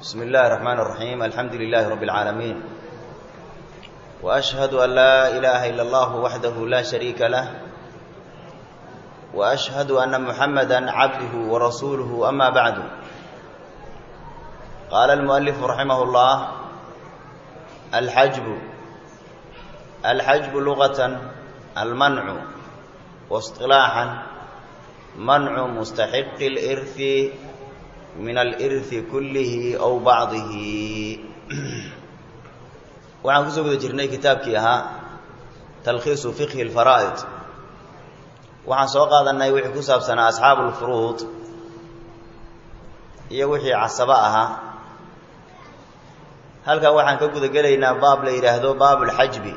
بسم الله الرحمن الرحيم الحمد لله رب العالمين وأشهد أن لا إله إلا الله وحده لا شريك له وأشهد أن محمدا عبده ورسوله أما بعد قال المؤلف رحمه الله الحجب لغة المنع واصطلاحا منع مستحق الإرث من الإرث كله أو بعضه وعن كسوة جرني كتابك تلخيص فقه الفرائض وعن سوق هذا النيوحي كساب سنة أصحاب الفروض يوحي عصبائها هل كان وحن كقول قلينا باب ليرهدو باب الحجب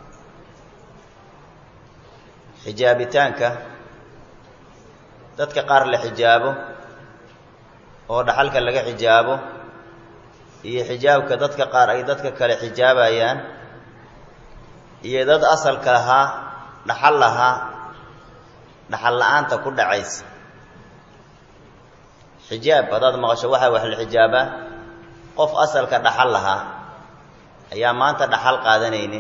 حجابتانك dadka qaar la xijaabo oo dhaxalka laga xijaabo iyo xijaabka dadka qaar ay dadka kale xijaabayaan iyo dad asalka lahaa dhaxal la'aanta ku dhacaysa xijaab dad maqasho waxa wax la xijaaba qof asalka dhaxal lahaa ayaa maanta dhaxal qaadanaynin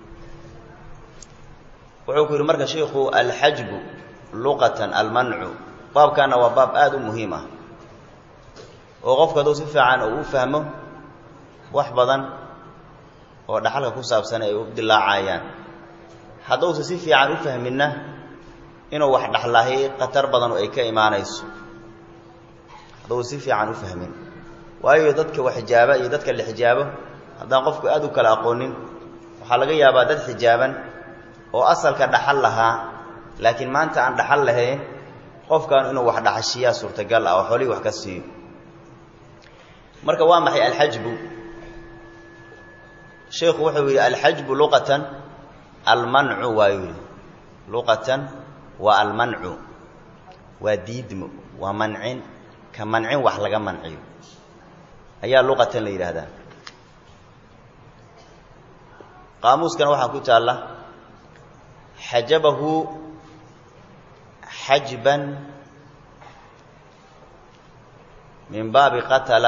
wuxuu ku yiri marka sheekhu al-hajb luqatan al-man'u baabkana waa baab aad u muhiim ah oo qofka doo si fiican uu fahmo wax badan oo dhaxalka ku saabsan ay u dilaacayaan hadduu si fiican u fahmina inuu wax dhaxlahay qatar badan oo ay ka iimaanayso hadduu si fiican u fahmin waayo dadka wax xijaaba iyo dadka la xijaabo haddaan qofku aad u kala aqoonin waxa laga yaabaa dad xijaaban oo asalka dhaxal lahaa laakiin maanta aan dhaxal lahayn qofkan inuu wax dhaxashiya suurtagal ah oo xooli wax ka siiyo marka waa maxay al-hajbu sheekhu wuxuu yiri al-hajbu luqatan al-man'u wa yiri luqatan wa al-man'u wa diidmu wa man'in ka man'in wax laga manciyo ayaa luqatan la yiraahdaa qaamuuskan waxa ku taala hajabahu حجبا من باب قتل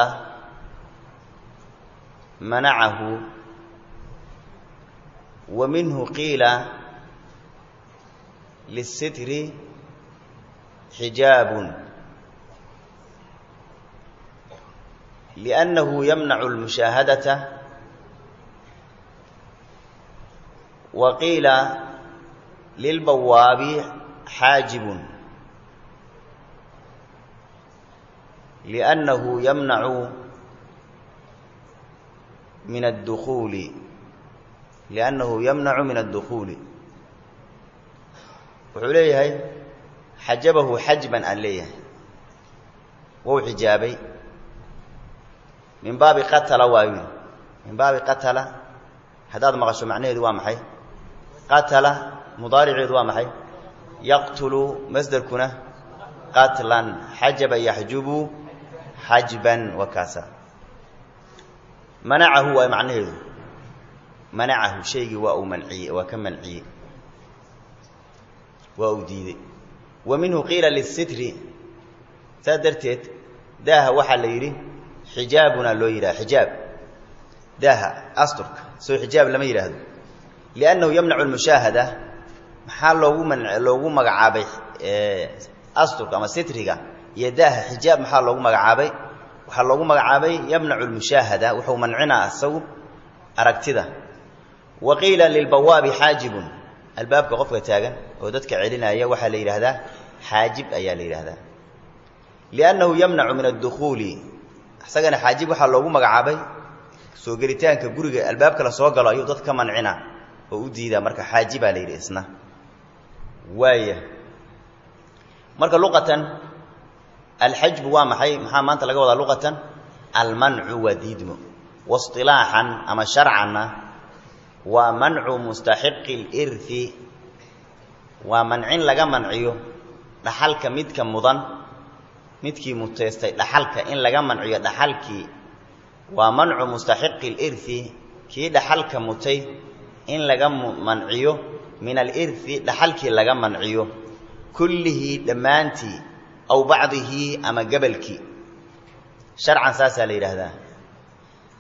منعه ومنه قيل للستر حجاب لأنه يمنع المشاهدة وقيل للبواب حاجب لأنه يمنع من الدخول وعليه حجبه حجبا عليه وهو حجابي من باب قتل واوي من باب قتل هذا مغشو معناه دوا محي قتل مضارع دوا محي يقتل مصدر كنا قتلا حجب يحجب حجبا وكاسا منعه ومعناه منعه شيء واو منعي وكم منعي واوديد ومنه قيل للستر تدرتت داه وحل يري حجابنا لو يرى حجاب داه استرك سو حجاب لما يرى هذا لانه يمنع المشاهده maxaa loogu magacaabay asturka ama sitriga yadaha xijaab maxaa loogu magacaabay waxa loogu magacaabay yamnacu al-mushahada wuxuu mancinaa asagu aragtida waqila lil bawabi hajibun albaabka qofka taagan oo dadka celinaya waxa la yiraahdaa haajib ayaa la yiraahdaa lianahu yamnacu min ad-dukhuli asagana haajib waxa loogu magacaabay soo galitaanka guriga albaabka la soo galo ayuu dadka mancina oo u diida marka haajib baa la yiraahdaa وايه marka luqatan al-hajb wa maxay maxaa maanta laga wadaa luqatan al-man'u wa diidmu wastilahan ama shar'an wa man'u mustahiq al-irth wa man'in laga manciyo dhaxalka midka mudan midkii muteestay dhaxalka in laga manciyo dhaxalkii wa man'u mustahiq al-irth ki dhaxalka mutay in laga manciyo من الإرث دحلك لغا منعيو كله دمانتي أو بعضه أما قبلك شرعا ساسا ليرهدا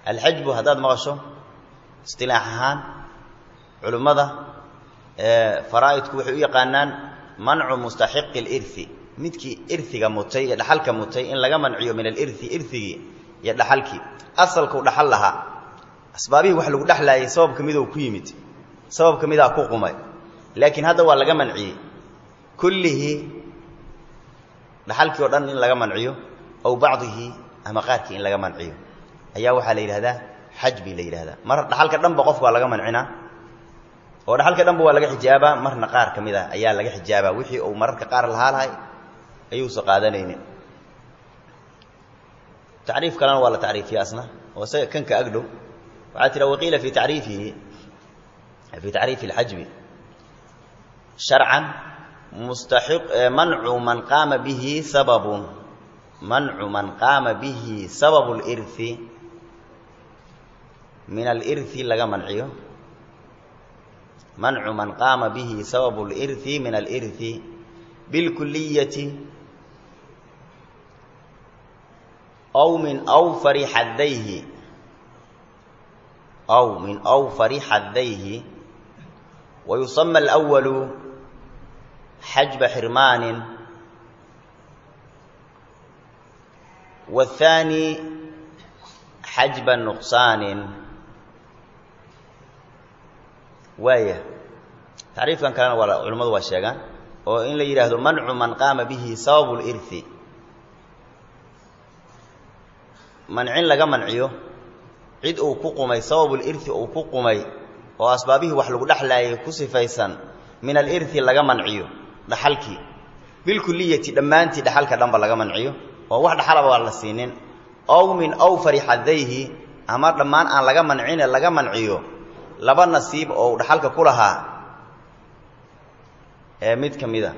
الحجب هذا مغشو اصطلاحان علماء فرائدك وحي يقانان منع مستحق الإرث مدكي إرثي متي دحلك متي إن لغا منعيو من الإرث إرثي يا دحلكي أصلك دحلها أسبابه waxa lagu dhaxlayay sabab kamid oo ku yimid sabab kamid ah ku qumay laakiin hada waa laga manciyay kullihi dhaxalkii oo dhan in laga manciyo aw bacdihi ama qaarkii in laga manciyo ayaa waxa la yiraahdaa xajbi la yiraahdaa mar dhaxalka dhanba qofka waa laga mancina oo dhaxalka dhanba waa laga xijaaba marna qaar kamid ah ayaa laga xijaaba wixii uu mararka qaar lahaay ayuu soo qaadanaynin تعريف كلام ولا تعريف ياسنا وكان كأجله وعاتر وقيل في تعريفه في تعريف الحجب شرعا مستحق منع من قام به سبب منع من قام به سبب الإرث من الإرث لغا منعيه منع من قام به سبب الإرث من الإرث بالكلية أو من أوفر حديه أو من أوفر حديه ويسمى الأول حجب حرمان والثاني حجب نقصان وهي تعريف كان علماء واشيغان وإن لا يراهدوا منع من قام به سبب الإرث منع لغا منعيو عيد او كقمي سبب الإرث او كقمي واسبابه wax lagu dhaxlay ku sifaysan min al-irth laga manciyo dhaxalki bil kulliyati dhamaanti dhaxalka dhanba laga manciyo oo wax dhaxalaba waa la siinin aw min awfari hadayhi ama dhamaan aan laga mancin laga manciyo laba nasiib oo dhaxalka ku lahaa mid kamida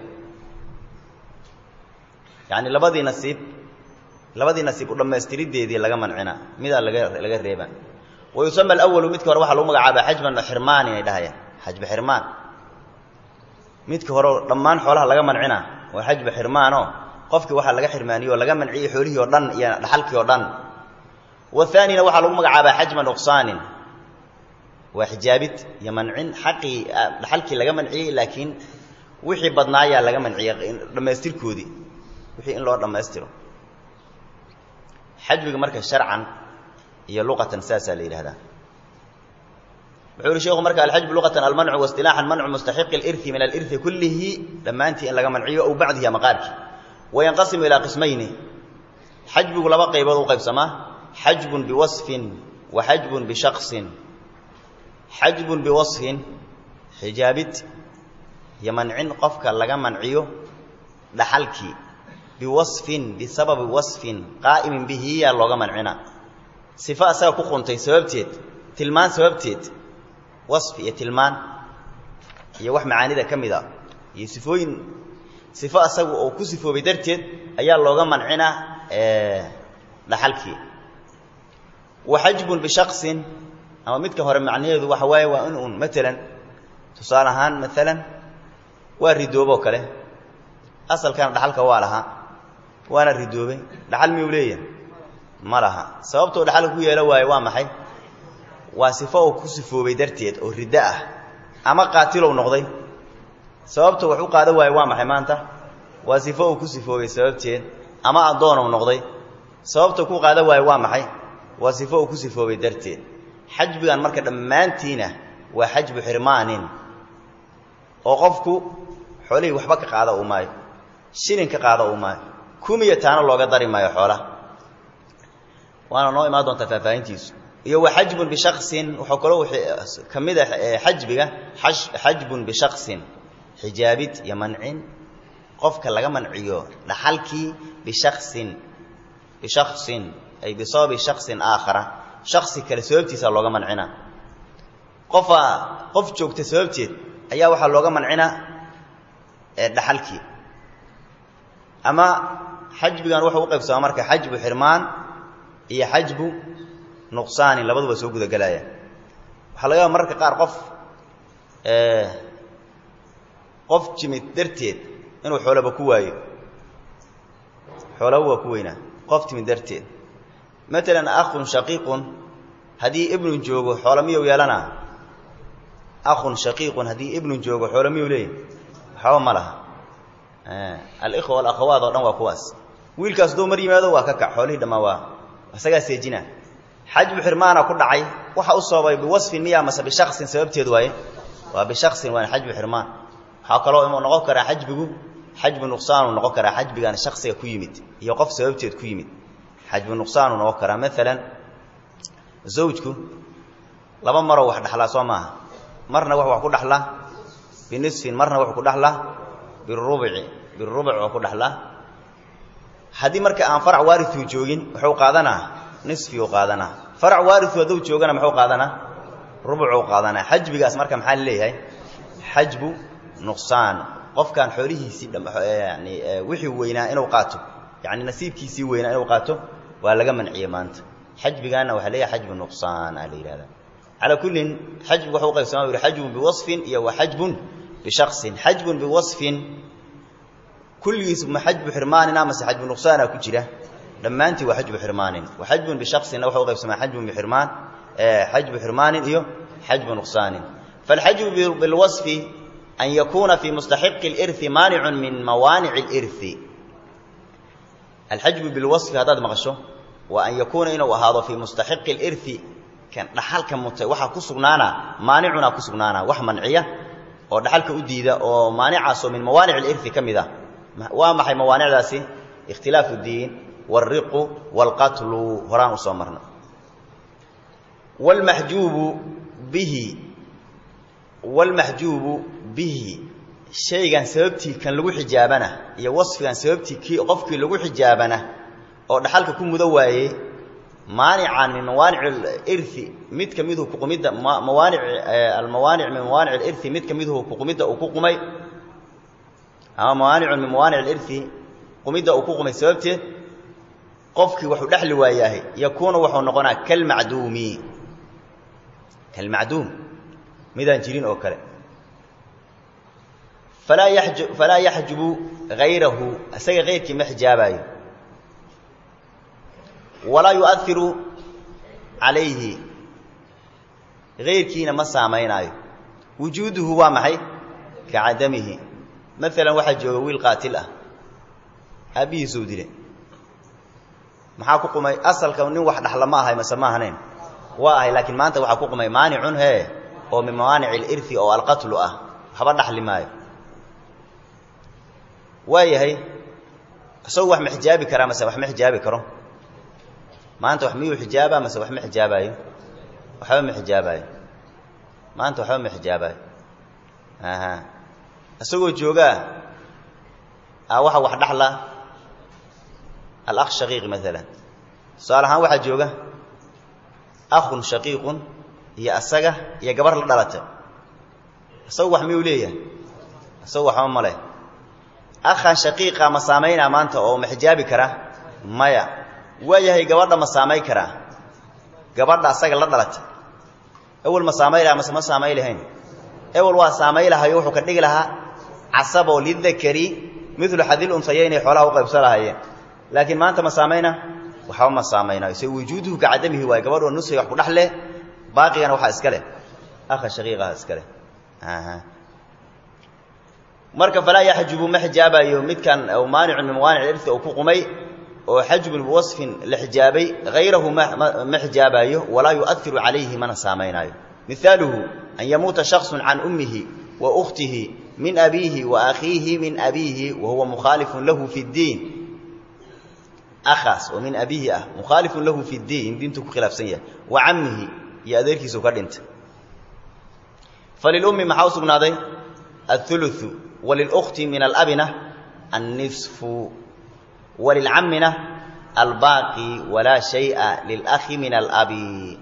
yani labadii nasiib u dhameestirideedii laga mancina mid laga reeban ويسمى الأول مدك هو waxa lagu magacaabaa xajban xirmaan inay dhahayaan xajb xirmaan midka hore dhamaan xoolaha laga mancina waa xajb xirmaano qofkii waxa laga xirmaaniyo laga manciyo xoolihii oo dhan iyo dhaxalkii oo dhan والثانينا waxa lagu magacaabaa xajban nuqsaan waa xijaabid iyo mancin xaqi dhaxalkii laga manciyay laakiin wixii badnaaya laga manciyay dhameestirkoodii wixii in loo dhameestiro حجبك مركز شرعا هي لغة ساسة لهذا بحول الشيخ مركز الحجب لغة المنع واصطلاحا منع مستحق الإرث من الإرث كله لما أنت إن لقى منعيه أو بعضها مقارك وينقسم إلى قسمين حجبك لبقى يبضو قيب سماه حجب بوصف وحجب بشخص حجب بوصف حجابت يمنع قفك لقى منعيه لحلكي بوصف بسبب وصف قائم به يا لوغا منعنا صفه اسا ku quntay sababteed tilmaan sababteed wasf iyo tilmaan iyo wax macaanida kamida iyo sifooyin sifa asagu oo ku sifoobay darteed ayaa looga mancina dhaxalkii wahajbun bi shakhsin ama midka hore macnaheedu waxa waaye waa in mesela tusaalahan mesela waa ridoobo kale asalkan dhaxalka waa laha وانا ردوبي دحل ميوليه ما لها سببته دحل ku yeelo way waa maxay waa sifo oo ku sifoobay darteed oo rida ah ama qaatil oo noqday sababtu wuxuu qaado way waa maxay maanta waa sifo oo ku sifoobay sababteed ama adoon oo noqday sababtu ku qaado way waa maxay waa sifo oo ku sifoobay darteed xajbigan marka dhamaantiina waa xajb xirmaanin oo qofku xoolihii waxba ka qaado oo maayo shilin ka qaado oo maayo kumiyataana looga dari maayo xoolaha waana noo imaan doonta faafahintiisu iyo waa xajbun bi shakhsin wuxuu kale kamida xajbiga xajbun bi shakhsin xijaabid ya mancin qofka laga manciyo dhaxalkii bi shakhsin ay bi sababi shakhsin aakhara shakhsi kale sababtiisa looga mancina qof joogta sababteed ayaa waxa looga mancina dhaxalkii ama حجبان wuxuu u qaybsamaa marka xajbu xirmaan iyo xajbu nuqsaan labaduba soo guda galaya waxa laga marka qaar qof jimid darteed inuu xoolaba ku waayo xoolaha waa ku weynaa qof jimid darteed مثلا اخ شقيق هدي ابن جوجو حولمي ويالنا أخ شقيق هدي ابن جوجو حولمي وليه حول ملها الإخوة والأخوات ضرنا وكواس ويلكاس دو مريم هذا وككع حوله دموا وسجى سجنا حجب حرمانه كل عي وحا أصابه بوصف النية مثلا بشخص سببته دواي وبشخص وان حجب حرمان حقلوا إما نقكر حجبه حجب نقصان ونقكر حجب عن شخص يكويمت يوقف سببته يكويمت حجب نقصان ونقكر مثلا زوجك لما مرة واحد حلا صومها مرنا واحد كل حلا بنصف مرنا واحد كل حلا بالربع وكل حلا هذه مركا عن فرع وارث وجوجين وحو قادنا نصف وقادنا فرع وارث وذو جوجنا محو قادنا ربع وقادنا حجب جاس مركا محل ليه هاي حجب نقصان قف كان حوله سيد يعني وحي وينا إنه قاته يعني نسيب كيسي وينا إنه قاته ولا جمن عيمانت حجب جانا وحليه حجب النقصان عليه هذا على كل حجب وحوق السماء حجب بوصف يو حجب بشخص حجب بوصف كل اسم حجب حرمان نامس حجب نقصان كجرة لما أنت وحجب حرمان وحجب بشخص أو حوق السماء حجب بحرمان حجب حرمان إيوه حجب نقصان فالحجب بالوصف أن يكون في مستحق الإرث مانع من موانع الإرث الحجب بالوصف هذا مغشو وأن يكون إنه هذا في مستحق الإرث كان دحالك وحا كسغنانا مانعنا كسغنانا وح منعيه oo dhaxalka u diida oo maanicaas min mawaanic al-irth kamida waa maxay mawaaniicdaasi ikhtilaafu diin والرق والقتل هران وصمرنا والمحجوب به شيء كان سببتي كان لغو حجابنا يا وصف كان سببتي كي قفكي لغو حجابنا او دحالك ku mudawaaye مانعا من موانع الإرث مد كميده كقميده الموانع من موانع الإرث مد كميده كقميده او كقمي موانع من موانع الإرث قميده او كقمي سببته قفكي وحو دخل واياه يكون وحو نقونا كالمعدوم ميدان جيرين او كره فلا يحجب غيره اسغ غيرك محجاباي ولا يؤثر عليه غيركينا ما سامينايو وجوده هو محي كعدمه مثلا واحد جوويل قاتل ابي سودله maxaa ku qumay asalka nin wax dhaxla ma ahay masamaahanayn waa ahay laakiin maanta waxa ku qumay maanicun he oo min mawaanic al-irthi oo al-qatl haba dhaxli maayo waayahay asoo wax maxjaabi kara mase wax maxjaabi karo maanta wax miyu xijaaba mase wax maxjaabayo waxba maxjaabayo maanta waxba maxjaabayo asoo jooga waxa wax dhaxla الأخ شقيق مثلا صالحا واحد جوجا أخ شقيق هي السجة هي جبر لدلته صوح ميوليه صوح عمله أخ شقيق مسامين أمانته أو محجاب كره مايا ويا هي جبر مسامي كره جبر السجة لدلته أول مسامي مسامي لهين أول واسامي لها يوحو كدق لها عصبه للذكري مثل حذي الأنثيين حوله وقبصلها هي لكن ما أنت مسامينا وحاول مسامينا يسوي وجوده كعدمه هو يقبر والنص يحكو نحله باقي أنا وحا اسكله أخ شقيقه اسكله مركب فلا يحجب محجابا يومد كان أو مانع من موانع الإرث أو كقمي أو حجب بوصف لحجابي غيره محجابا ولا يؤثر عليه من سامينا مثاله أن يموت شخص عن أمه وأخته من أبيه وأخيه من أبيه وهو مخالف له في الدين أخاس ومن أبيه مخالف له في الدين دينته خلاف سيئة وعمه يأذيرك سكر انت فللأم محاوس بن هذا الثلث وللأخت من الأبنة النصف وللعمنة الباقي ولا شيء للأخ من الأبي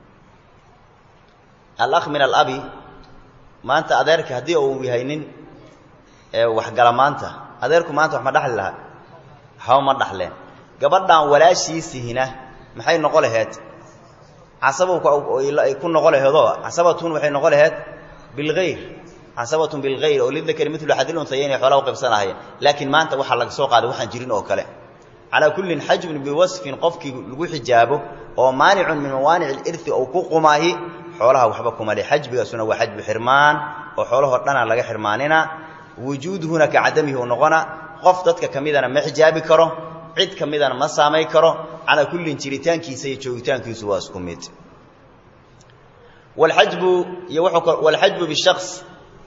الأخ من الأبي ما أنت أذيرك هدي أو بهينين وحقل ما أنت أذيرك ما أنت وحما دحل لها حاو ما دحلين gabadhan walaashiisina maxay noqon lahayd asaba ku noqon lahayd asabatun waxay noqon lahayd bil ghayr asabatun bil ghayr oo lidda kalimatu hadil untayeen xoolaha u qabsanaayeen laakiin maanta waxa laga soo qaaday waxaan jirin oo kale على كل حجب بوصف قفك لغو حجابه أو مانع من موانع الإرث أو كوكماه حولها وحبكم عليه حجب سنة وحجب حرمان وحوله لنا لغا حرماننا وجود هنا كعدمه ونغنى قفضتك كميدنا ما حجابي كره عد كميدنا ما سامي كره على كل جريتان كيسي جوجتان كيسو واسكميت والحجب بالشخص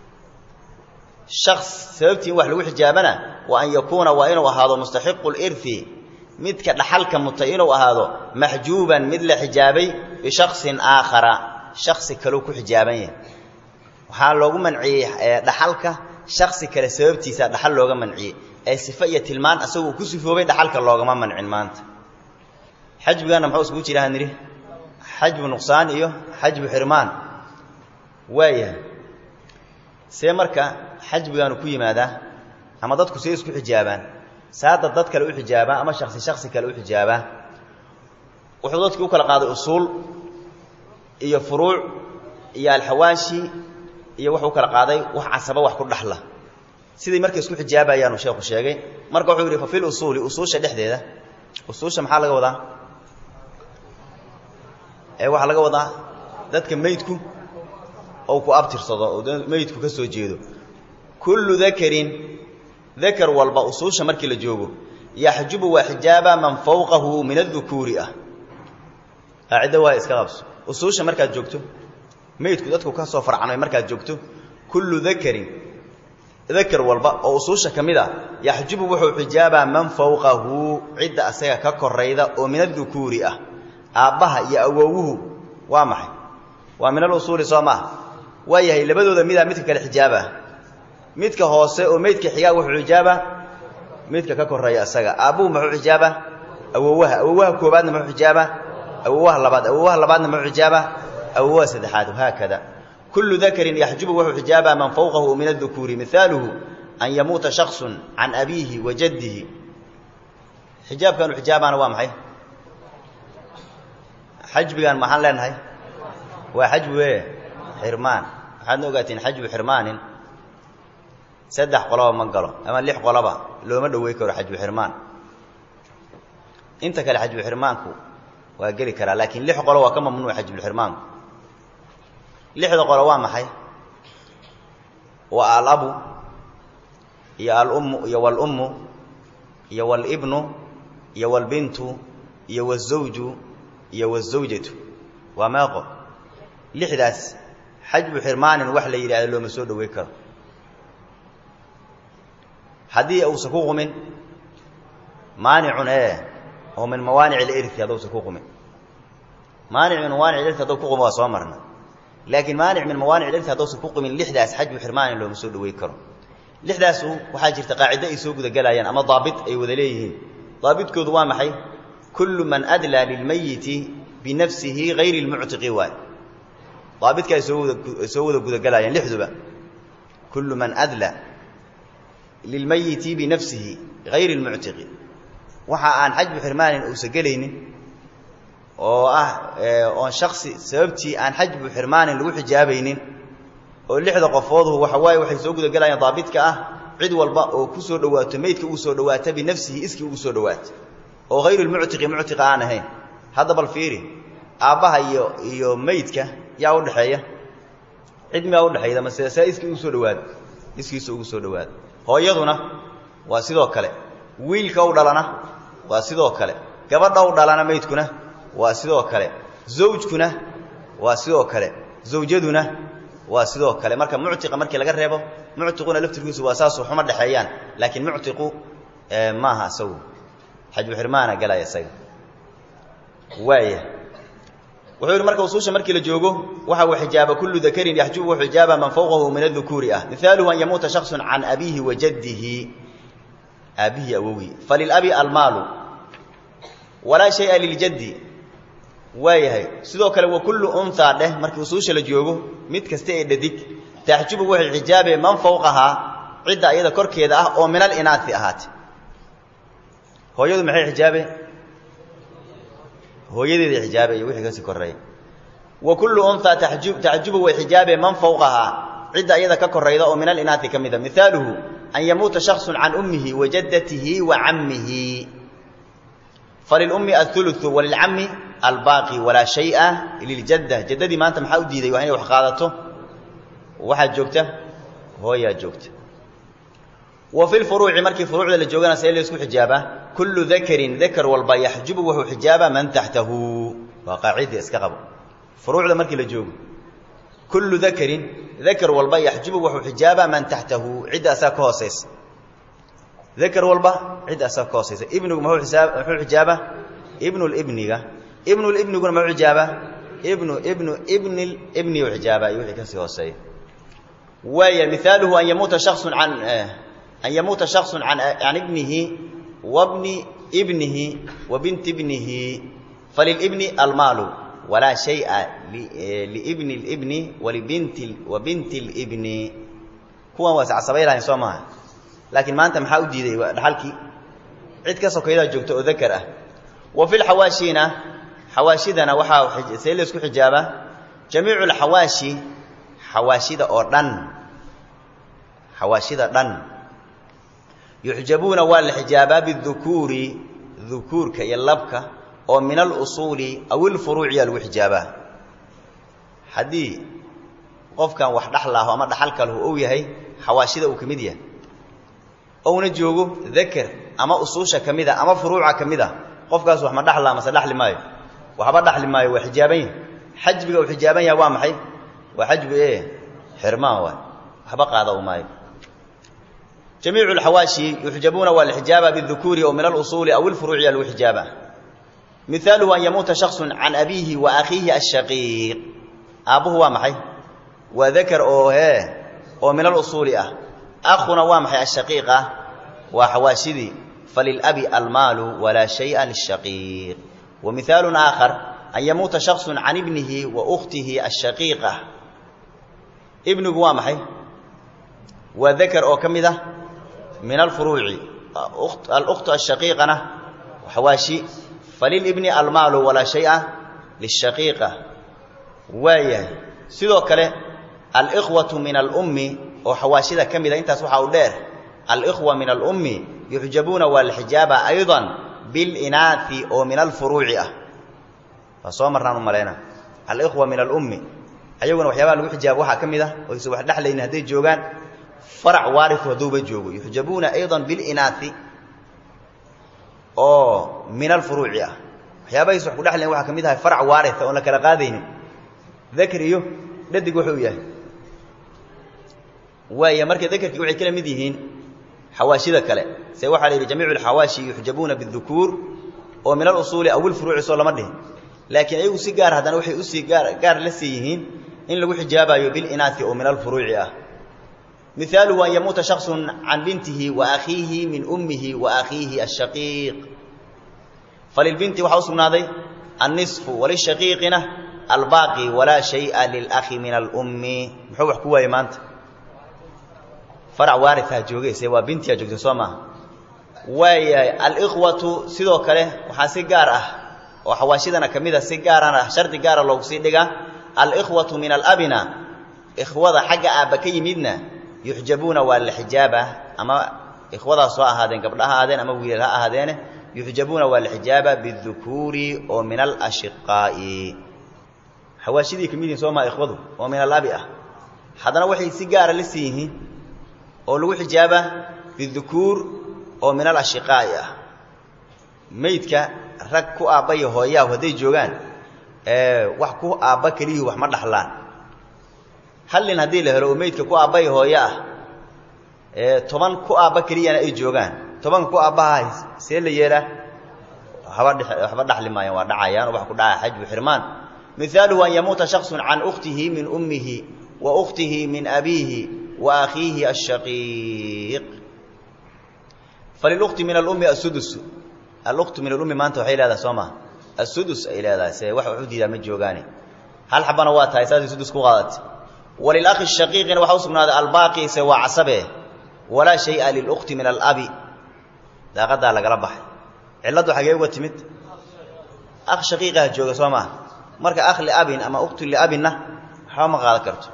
الشخص سببتي وحلو حجابنا وأن يكون وإنه وهذا مستحق الإرث مدك لحلك متئن وهذا محجوبا مثل حجابي بشخص آخر شخص كلوك حجابين وحال لوغو منعي لحلك شخص كلا سببتي سا دحل لوغا منعي اي صفيه tilmaan asagu ku sifoobay dhaxalka loogama mancin maanta xajbigana maxuu isku jiraa niri xajbu nuqsaan iyo xajbu xirmaan waaya see marka xajbigana ku yimaada ama dadku see isku xijaabaan saada dad kale u xijaaba ama shakhsi kale u xijaaba wuxuu dadku kala qaaday usul iyo furuuc iyo alxawaashi iyo wuxuu kala qaaday wax casaba wax ku dhaxla sidii markay isku xijaabayaan sheekhu sheegay marka wuxuu yiri fa fil usuli ususha dhexdeeda ususha maxaa laga wadaa waxa laga wadaa dadka meydku oo ku abtirsado oo meydku ka soo jeedo kullu dhakarin dhakar walba ususha markii la joogo yahjubu wa hijaba man fawqahu min adh-dhukuri aada waa iska qabso ususha marka joogto meydku dadku ka soo farcanay marka joogto kullu dhakarin ذكر والبا او ususha kamida yahjubu wuxuu xijaaba man fawqahu cidda asaga ka koreyda oo min adhukuri aabaha iyo awowuhu waa maxay waa min al-usul sama wayahay labadooda midka kale xijaaba midka hoose oo meydka xiga wuxuu xijaaba midka ka koreeya asaga aabuhu wuxuu xijaaba awowaha koobaadna wuxuu xijaaba awowaha labaadna wuxuu xijaaba awowaha saddexaad hakada كل ذكر يحجب وهو حجابا من فوقه من الذكور مثاله أن يموت شخص عن أبيه وجده حجاب كانوا حجابا وامحي حجب كان محل هاي وحجب حرمان حد نوقاتين حجب حرمان سدح قلبا من قلب أما الليح قلبا لو ما دويك حجب حرمان انت كالحجب حرمانكو وقالي كرا لكن ليح قلبا كما منو حجب الحرمان لحظة قلوا محي والأب يا الأم يا والأم يا والابن يا والبنت يا والزوج يا والزوجة وما قل لحدث حجب حرمان وحلا يرى له مسود ويكر هذه أو سكوغ من مانع هو من موانع الإرث هذا سكوغ من مانع من موانع الإرث هذا سكوغ ما صامرنا لكن مانع من موانع الإرث هذا سكوق من لحداث حجب حرمان لو مسود ويكرم لحداث وحاجة قاعدة يسوق ذا قلايان أما ضابط أي وذليه ضابط كذوا محي كل من أدلى للميت بنفسه غير المعتق واي ضابط كيسوق ذا قلايان لحدوا بقى كل من أدلى للميت بنفسه غير المعتق وحا عن حجب حرمان أسجلين oo shakhsi sababtii aan xajbu xirmaan lagu xijaabaynin oo lixda qofood waxa waxay soo guda galayaan daabidka cid walba oo ku soo dhawaato meydka uu soo dhawaata bi nafsihi iski uu soo dhawaato oo غير المعتق معتق aan ahayn hada bal fiiri aabaha iyo meydka yaa u dhaxeeya cid ma u dhaxeeyda mas'ala iski uu soo dhawaado iskiisa uu soo dhawaado hooyaduna waa sidoo kale wiilka u dhalana waa sidoo kale gabadha u dhalana meydkuna waa sidoo kale zawjkuna waa sidoo kale zawjaduna waa sidoo kale marka mu'tiqa markii laga reebo mu'tiquna laftirkiisu waa saas oo xuma dhaxeeyaan laakiin mu'tiqu maaha saw xajbu xirmaana galaya say waaya wuxuu marka usuusha markii la joogo waxa uu xijaaba kullu dhakarin yahjubu wa hijaba man fawqahu min adh-dhukuri mithaluhu an yamuta shakhsun an abihi wa jaddihi abihi awawi falil abi al-malu wala shay'a lil jaddi waayahay sidoo kale waa kullu untha dheh markii usuusha la joogo mid kasta ee dhadig tahjubu waxa xijaabe man fawqaha cida ayada korkeeda oo min al-inaati ahaati hooyadu maxay xijaabe hooyadeeda xijaabe iyo wixii ka sii koreey wa kullu untha tahjubu wa xijaabe man fawqaha cida ayada ka koreyda oo min al-inaati kamida mithaluhu an yamuta shakhsun an ummihi wa jaddatihi wa ammihi فللأم الثلث وللعم الباقي ولا شيء للجدة جددي ما أنت محاول ديدي وهي وحقادته واحد جوكته هو يا جوكته وفي الفروع مركي فروع للجوجنا سيل يسكو حجابه كل ذكر والبا يحجبه وهو حجابه من تحته وقاعده اسكقب فروع لمركي للجوج كل ذكر والبا يحجبه وهو حجابه من تحته عده اساكوسيس ذكر والبا عده اساكوسيس ابنه ما هو حجابه ابن الابن يقول ما هو حجابه ابن الابن وحجابه يوحي كسيوسي وهي مثاله أن يموت شخص عن ابنه وابن ابنه وبنت ابنه فللابن المال ولا شيء لابن الابن وبنت الابن كوا واسع صبيرا يسمعها لكن ما أنت محاول ديدي دحالكي عيد كسو كيدا جوجتو ذكره وفي الحواشينا حواشيدنا وحا سيلسكو حجابه جميع الحواشي حواشيدا أردن حواشيدا دن يحجبون والحجابا بالذكور ذكور كيلبك أو من الأصول أو الفروع الوحجابا حدي قف كان وحدح الله وما دحلك له أو يهي حواشيدا وكميديا أو نجوجو ذكر أما أصوشا كميدا أما فروعا كميدا قف كان وحما دح الله مسدح لماي وحبا دح لماي وحجابين حجبك وحجابين يا وامحي وحجب إيه حرمان وحبا هذا وماي جميع الحواشي يحجبون والحجاب بالذكور أو من الأصول أو الفروع الوحجابة مثاله أن يموت شخص عن أبيه وأخيه الشقيق أبوه وامحي وذكر أو من الأصول أخونا وامحي الشقيقة وحواشدي فللأب المال ولا شيء للشقيق ومثال آخر أن يموت شخص عن ابنه وأخته الشقيقة ابن وامحي وذكر أو كمذا من الفروع الأخت الشقيقة وحواشي فللابن المال ولا شيء للشقيقة وهي سيدو كله الإخوة من الأم وحواشي ذا كم إذا أنت سوحا ودير الإخوة من الأم يحجبون والحجاب أيضا بالإناث أو من الفروع فصومرنا ملينا الإخوة من الأم أيوة وحيابا الحجاب وحا كم إذا ويسوح دحلين هدي جوغان فرع وارث ودوب جوغو يحجبون أيضا بالإناث أو من الفروع وحيابا يسوح دحلين وحا كم إذا فرع وارث ولا كلا قادين ذكر إيوه لدق وحوياه وهي مركز ذكر وحي كلا مديهين حواشي ذا كلا سيوحى عليه جميع الحواشي يحجبون بالذكور ومن الأصول أو الفروع صلى مدهن لكن أي سيجار هذا وحي سيجار لسيهين إن لو حجابا بالإناث أو من الفروع مثاله أن يموت شخص عن بنته وأخيه من أمه وأخيه الشقيق فللبنت وحوصنا ذي النصف وللشقيقنا الباقي ولا شيء للأخ من الأم محوح كوا يمانت فرع وارثها جوجي سوى بنتي جوجي سوما وهي الإخوة سيدو كله وحاسيجارة وحواشيدنا كميدا سيجارة شرط جارة لو سيدجا الإخوة من الأبناء إخوة حاجة أبكي مدنا يحجبون والحجابة أما إخوة سواء هذين قبلها هذين أما ويلها هذين يحجبون والحجابة بالذكور ومن الأشقاء حواشيدي كميدين سوما إخوة ومن الأبئة حدنا وحي سيجارة لسيه أو لو حجابة بالذكور ومن الأشقاء ميتك ركو أبيه هويا وهدي جوغان وحكو أبا كليه وحمد دحلان هل هدي له لو ميتك كو أبيه هويا طبعا كو أبا كليه أنا أي جوغان طبعا كو أبا سيل يلا حمد دحل ما يودعيان وحكو دعا حج وحرمان مثاله أن يموت شخص عن أخته من أمه وأخته من أبيه وأخيه الشقيق فللأخت من الأم السدس الأخت من الأم ما أنت وحيل هذا سوما السدس إلى هذا سيوح وحودي ذا مجوغاني هل حبنا واتها يساد السدس كوغادت وللأخ الشقيق وحوص من هذا الباقي سوى عصبه ولا شيء للأخت من الأب لا قد على قربح علته حقيقة وتمت أخ شقيقة جوغ سوما مركا أخ لأب أما أخت لأبنا حرام قال كرت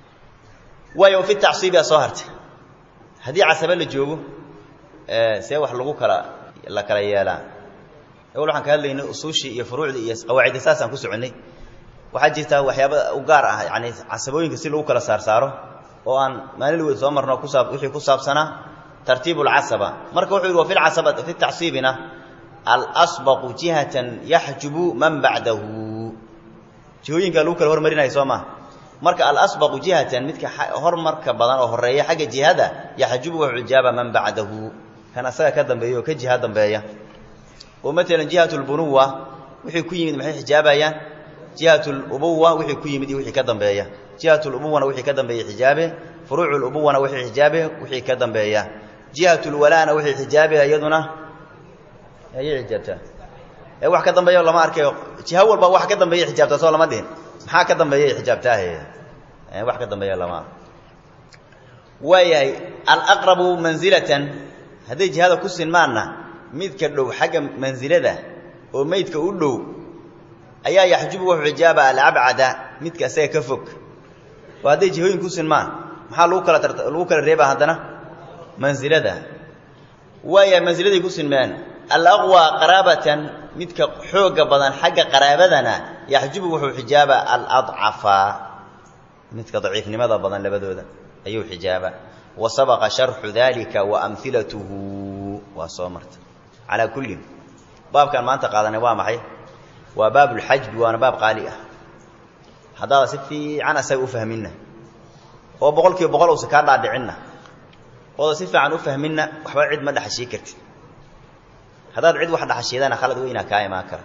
ويو في التعصيب يا صهرت هدي عصبه اللي جوغو سيوح لغو كلا لا كلا يالا أول عن كهذا إنه أصوشي يفروع لي قواعد أساسا كسرني وحاجة وحياة وجار يعني عصبوين كسر أوكلا صار وأن ما نلوي ثمرنا كسب وحي كسب سنة ترتيب العصبة مركب وحي وفي العصبة في تعصيبنا الأسبق جهة يحجب من بعده جهوين قالوا كل هرمرنا يسمى مركب الأسبق جهة مثل مركب بدن أو هرية حاجة جهة يحجب وعجاب من بعده كان سا كذا بيو كجهة بيا ومثلا جهة البنوة وحي كوي من محي حجابها جهة الأبوة وحي كوي من وحي كذا بيا جهة الأبوة وحي كذا بيا حجابه فروع الأبوة وحي حجابه وحي كذا بيا جهة الولاء وحي حجابها يدنا هي حجابته wax ka dambeeyo lama arkayo jiha walba wax ka dambeeyo xijaabta soo lama dhihin maxaa ka dambeeyo xijaabtahay wax ka dambeeyo lama waayay al aqrabu manzilatan hadii jihada ku sinmaana midka dhow xaga manzilada oo meydka u dhow ayaa yaxjubu wax xijaaba al abada midka asaga ka fog waadii jihooyin ku sinmaan maxaa lagu kala reebaa hadana manzilada waayay manziladii ku sinmaan al aqwa qarabatan midka xooga badan xagga qaraabadana yaxjubu wuxuu xijaaba al adcafa midka daciifnimada badan labadooda ayuu xijaaba wa sabaqa sharhu dhalika wa amthilatuhu wa samarta ala kulli baabkan maanta qaadanay waa maxay waa baabul hajb waana baab qaali ah hadaa si fiican asay u fahmina oo boqolkiiba boqol oo ka dhaadhicina oo si fiican u fahmina waxba cid ma dhaxashii kartid هذا عيد واحد حشيدنا خالد وينا كايما كر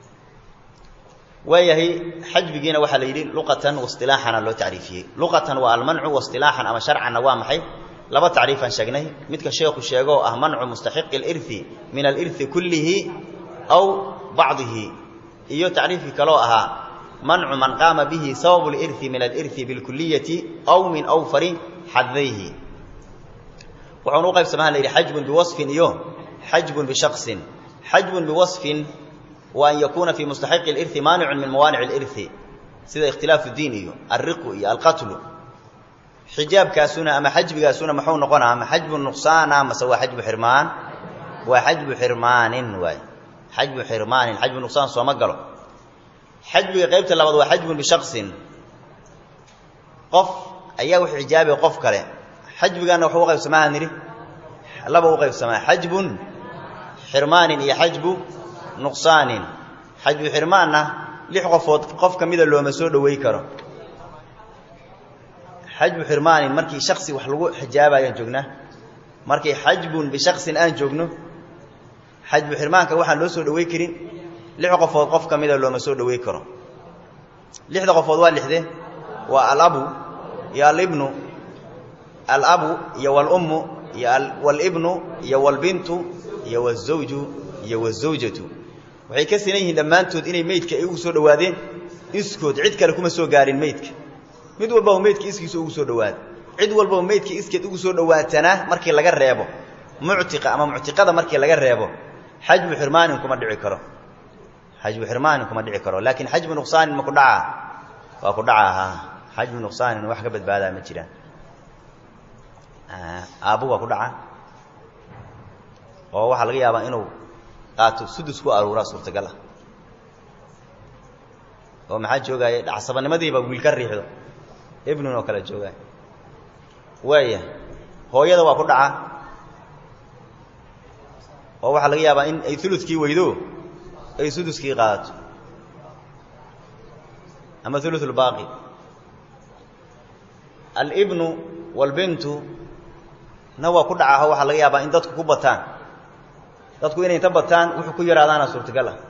ويهي حجب جينا وحلا يدين لغة واصطلاحا لو تعريفيه لغة والمنع واصطلاحا أما شرعا وامحي لبا تعريفا شجنه مثل الشيخ الشيخو منع مستحق الإرث من الإرث كله أو بعضه إيو تعريف كلاها منع من قام به سبب الإرث من الإرث بالكلية أو من أوفر حظيه وعنوقه بسمها لي حجب بوصف إيوه حجب بشخص حجب بوصف وأن يكون في مستحق الإرث مانع من موانع الإرث سيدا اختلاف الدين الرق القتل حجاب كاسونا أما حجب كاسونا محون نقونا أما حجب النقصان أما سوى حجب حرمان وحجب حرمان حجب حرمان حجب النقصان سوى مقره حجب غيبت اللبض وحجب بشخص قف أياه حجاب وقف كله حجب كان وحوق غيب سماها نري لبا غيب سماها حجب حرمان هي حجب نقصان حجب حرماننا لحقفود قف كميدا لو ما سو دوي كرو حجب حرمان markii shakhsi wax lagu xijaabayo joogna markii xajbun bi shakhsin aan joogno xajb xirmaanka waxa loo soo dhaweey karin lix qofood qof kamida loo ma soo dhaweey karo lixda qofood waa lixde waa al-abu ya al-ibnu al-abu ya wal-ummu ya wal-ibnu ya wal-bintu ya waz-zawju ya waz-zawjatu waxay ka sinayeen dhamaantood inay meydka ay ugu soo dhawaadeen iskood cid kale kuma soo gaarin meydka mid walba oo meydka iskiisa ugu soo dhawaad cid walba oo meydka iskeed ugu soo dhawaatana markii laga reebo mu'tiqa ama mu'tiqada markii laga reebo xajbu xirmaan kuma dhici karo xajbu xirmaan kuma dhici karo laakiin xajbu nuqsaan ma ku dhaca waa ku dhaca xajbu nuqsaan wax ka badbaada ma jiraan aabu waa ku dhaca oo waxa laga yaabaa inuu qaato sudus ku aruura suurtagal ah oo maxaa joogay dhacsabanimadii ba wiil ka riixdo ibnu oo kala joogay waaya hooyada waa ku dhaca oo waxa laga yaabaa in ay thuluthkii weydo ay suduskii qaadato ama thuluthul baaqi al-ibnu wal-bintu nawa ku dhaca waxa laga yaabaa in dadku ku bataan dadku inay inta bataan wuxuu ku yaraadana suurtagal ah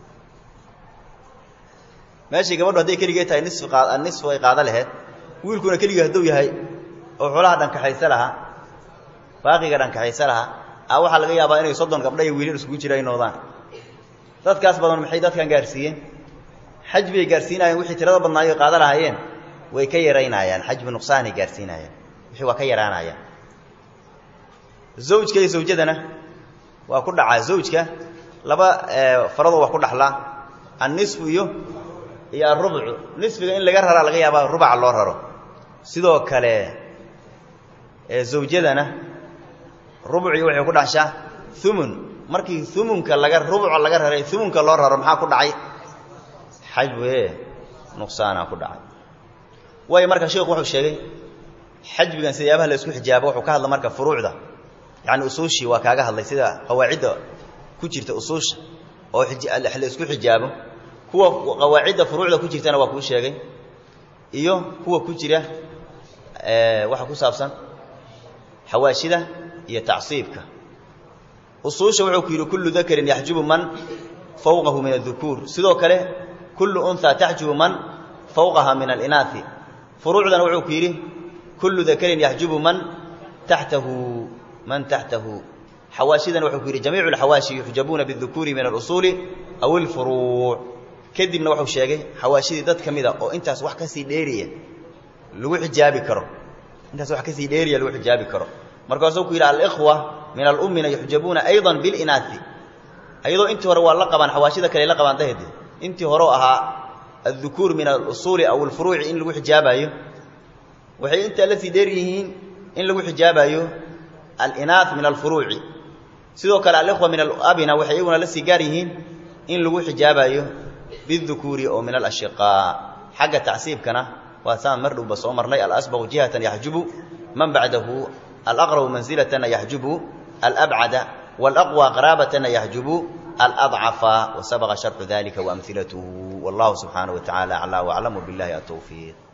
meeshii gabadhu haday kaligeed tahay nisf ay qaada lahayd wiilkuna kaligeed haduu yahay oo xoolaha dhanka xaysa laha baaqiga dhanka xaysa laha waxa laga yaabaa inay 30 gabdhay wiilal isku jireen noodaan dadkaas badan maxay dadkan gaarsiiyeen xajbi gaarsiinayeen wixii tirada badnaayo qaada lahaayeen way ka yareynayaan xajbi nuqsaan ay gaarsiinayaan wixii waa ka yaraanayaan zawjka iyo zawjadana waa ku dhaca zawjka laba farado wax ku dhaxla an-nisfu iyo ar-rubu nisfiga in laga rara laga yaabaa rubac loo raro sidoo kale zawjadana rubuci waxay ku dhaxshaa thumun markii thumunka laga rubuca laga raray thumunka loo raro maxaa ku dhacay xajbe nuqsaana ku dhacay way marka sheekhu wuxuu sheegay xajbigan sidaabaha la isku xijaabo wuxuu ka hadla marka furuucda yaani usuushi waa kaaga hadlay sida qawaacida ku jirta usuusha oo la isku xijaabo kuwa qawaacida furuucda ku jirtana waa ku sheegay iyo kuwa ku jira waxa ku saabsan xawaashida iyo tacsiibka usuusha wuxuu ku yiri kullu dhakarin yahjubu man fawqahu min adh-dhukur sidoo kale kullu untha tahjubu man fawqaha min al-inathi furuucdana wuxuu ku yiri kullu dhakarin yahjubu man tahtahu حواشيدنا وحو كيري جميع الحواشي يحجبون بالذكور من الأصول أو الفروع كدبنا وحو شيغي حواشيدي دد كميدا او انتاس wax ka sii dheeriya lagu xijaabi karo intaas wax ka sii dheeriya lagu xijaabi karo markaasoo ku yiri al ikhwa min al ummina yuhjabuna aidan bil inathi ayadoo intii hore waa la qaban xawaashida kale la qaban dahdi intii hore ahaa الذكور من الأصول أو الفروع إن lagu xijaabayo waxay inta la sii dheeriyihiin in lagu xijaabayo al inath min al furu'i sidoo kale al-ikhwa min al-abina waxay iyaguna la sii gaar yihiin in lagu xijaabayo bidhukuri oo min al-ashqa xaga ta'siibkana waa saan mar dhub soo marnay al-asbagh jihatan yahjubu man ba'dahu al-aqrab manzilatan yahjubu al-ab'ada wal-aqwa qarabatan yahjubu al-ad'afa wa sabagha sharh dhalika wa amthilatuhu wallahu subhanahu wa ta'ala a'la wa a'lamu billahi at-tawfiq